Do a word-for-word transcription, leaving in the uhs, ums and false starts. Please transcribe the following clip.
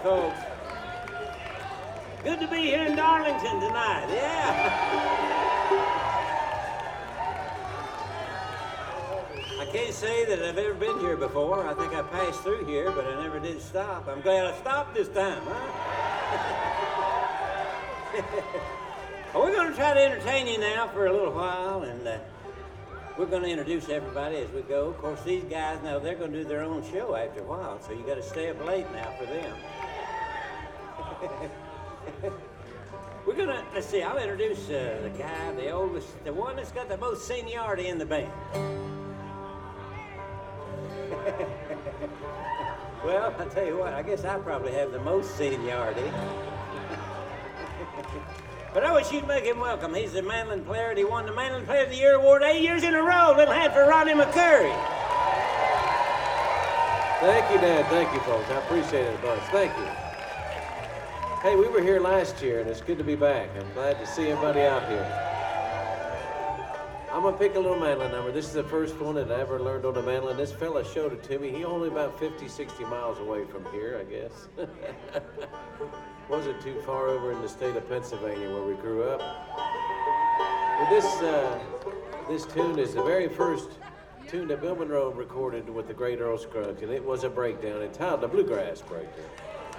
folks. Good to be here in Darlington tonight, yeah. I can't say that I've ever been here before. I think I passed through here, but I never did stop. I'm glad I stopped this time, huh? Well, we're going to try to entertain you now for a little while, and uh, we're going to introduce everybody as we go. Of course, these guys, now, they're going to do their own show after a while, so you got to stay up late now for them. We're going to, let's see, I'll introduce uh, the guy, the oldest, the one that's got the most seniority in the band. Well, I tell you what, I guess I probably have the most seniority. But I wish you'd make him welcome. He's the mandolin player, and he won the Mandolin Player of the Year award eight years in a row. Little hand for Rodney McCurry. Thank you, Dad. Thank you, folks. I appreciate it a bunch. Thank you. Hey, we were here last year, and it's good to be back. I'm glad to see everybody out here. I'm going to pick a little mandolin number. This is the first one that I ever learned on the mandolin. This fella showed it to me. He only about fifty, sixty miles away from here, I guess. Wasn't too far over in the state of Pennsylvania where we grew up. But this, uh, this tune is the very first tune that Bill Monroe recorded with the great Earl Scruggs, and it was a breakdown entitled The Bluegrass Breakdown.